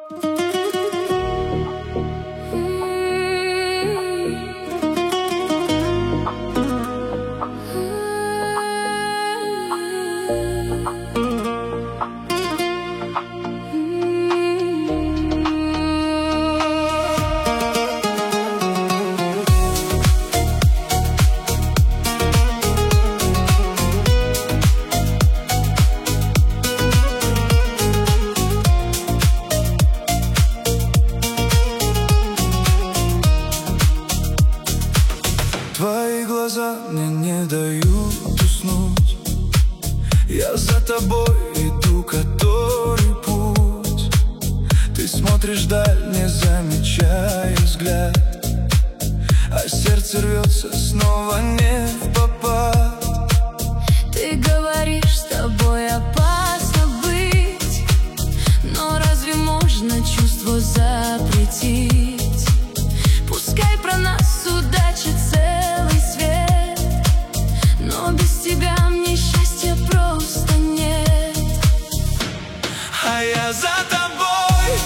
Твои глаза мне не дают уснуть. Я за тобой иду, который путь. Ты смотришь вдаль, не замечая взгляд, а сердце рвется снова не впопад. Ты говоришь, с тобой опасно быть, но разве можно чувство запретить? Пускай про нас судачит целый свет, но без тебя мне счастья просто нет. А я за тобой,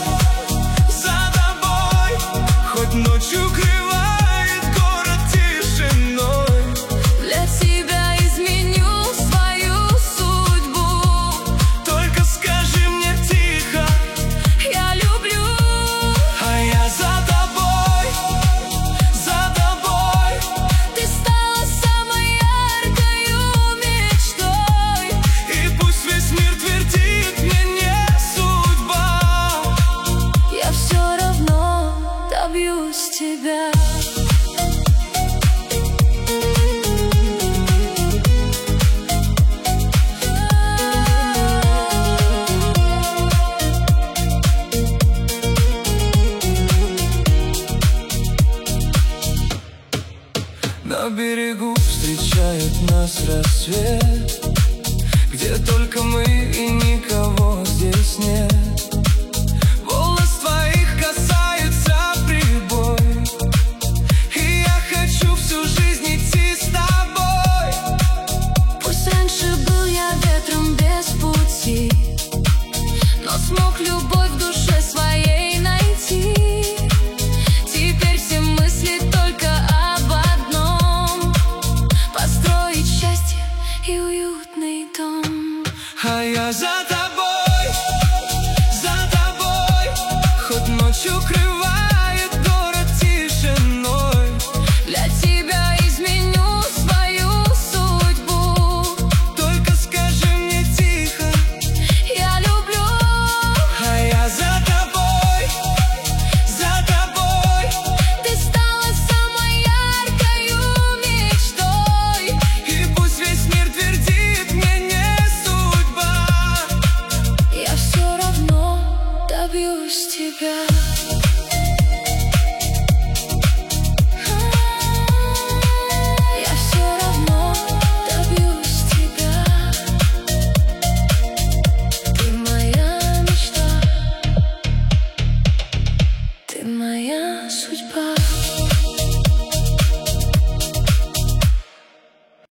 хоть ночью укрывает город тишиной. Для тебя изменю свою судьбу. Только скажи мне тихо: Я люблю. а я за тобой, Ты стала самой яркою мечтой, и пусть весь мир твердит мне не судьба, я все равно добьюсь тебя. на берегу встречает нас рассвет, где только мы и никого здесь нет. Волос твоих касается прибой, и я хочу всю жизнь идти с тобой. Пусть раньше был я ветром без пути, но смог любовь в душе своей найти. Теперь все мысли только об одном: построить счастье и уютный дом. А я за тобой, хоть ночью крылья.